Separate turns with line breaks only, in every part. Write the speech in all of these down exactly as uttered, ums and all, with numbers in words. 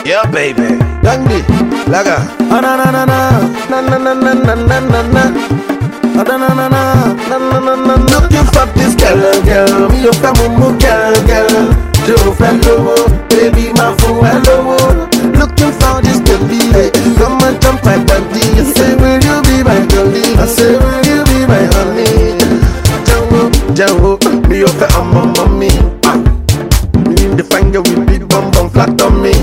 Yeah, baby.
Dandy, Laga. Ah, na na na na na na na na na na na na. Ah, na na na na na na na na. Looking for this girl, girl. Me your famumu girl, girl. Joe fellow, baby, my fool, hello. Looking for this baby, come and jump my body. I say, will you be my girlie? I say, will you be my honey? Joe, Joe, me your famumu mommy. Me need the finger with big bum bum flat on me.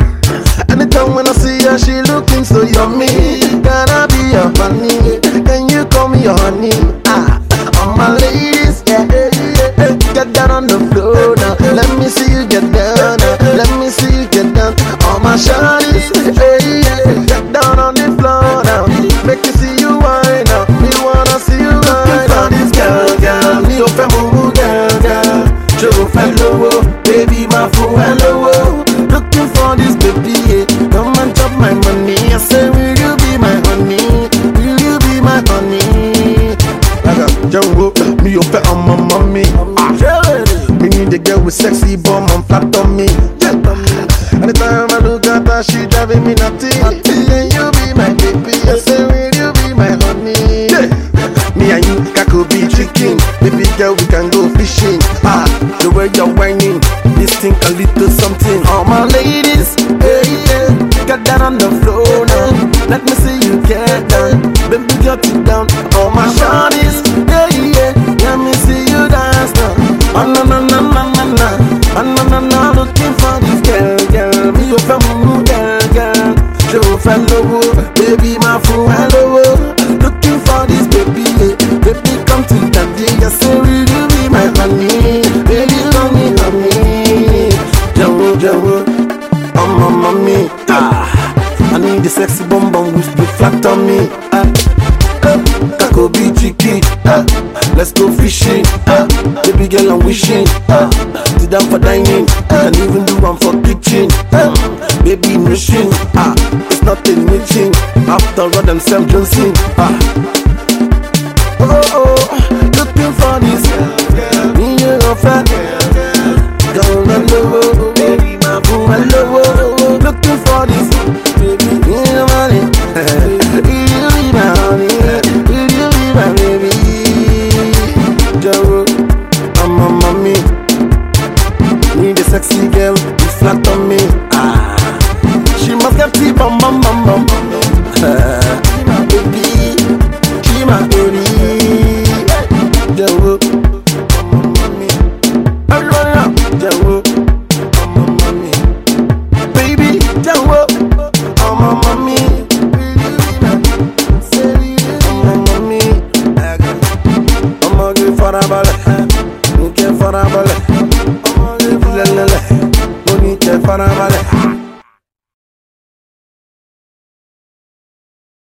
Anytime when I see her, she looking so yummy. Can I be your honey? Can you call me your honey? Ah, all my ladies, yeah, yeah, yeah. Get down on the floor now. Let me see you get down now. Let me see you get down. All my shawties, yeah, yeah. Get down on the floor now. Make you see you wine now. Me wanna see you wine now. This girl, girl, me open move, girl, girl. Joe fellow, baby, my fool, hello. Looking for this baby, yeah. Come and chop my money. I say, will you be my honey? Will you be my honey? Like a Joe, me your fat on my mommy. Ah, me need a girl with sexy bum and flat on me. Yeah. Anytime I look at her, she driving me nutty. Can you be my baby? I say, will you be my honey? Yeah. Me and you, that could be chicken. Baby girl, we can go fishing. Ah, the way you're whining, this thing can lead to something. All my ladies, hey, yeah, get down on the floor now. Let me see you get down. Baby, get it down. All my shawties, hey, yeah, let me see you dance now. Oh, no, no, no, no, no, no. Oh, no, no, no, looking for this girl, girl. Me your famu, girl, girl. Joe fellow, baby, my fool, hello. Looking for this baby, yeah. Baby, come to daddy. I say, will you be my honey? Baby, love me, honey. Joe, Joe, oh my mommy. Ah, I need the sexy bum bum with the flat on me. Ah, Kako be tricky. Ah, let's go fishing. Ah, baby girl, I'm wishing. Ah, sit down for dining. Can even do one for kitchen. Ah, baby, mission. Ah, it's not a meeting. After all, them Sam Johnson. Ah, oh, oh, looking for this. Me, you're fat. Girl, hello, baby, my boo, hello. Looking for this, baby, me the money. Will you be my honey? Will you be my baby? Joe, I'm a mommy. Need a sexy girl with flat on me. Ah, she must get tea, bum bum bum bum. She my baby, she my baby. Joe, I'm a mommy. Everybody now, Joe, I'm a mommy. Baby, Joe, I'm a mommy. I'm a mommy. I'm a give for a ballet. You care for a ballet. I'm a give for a ballet. Money care for a ballet.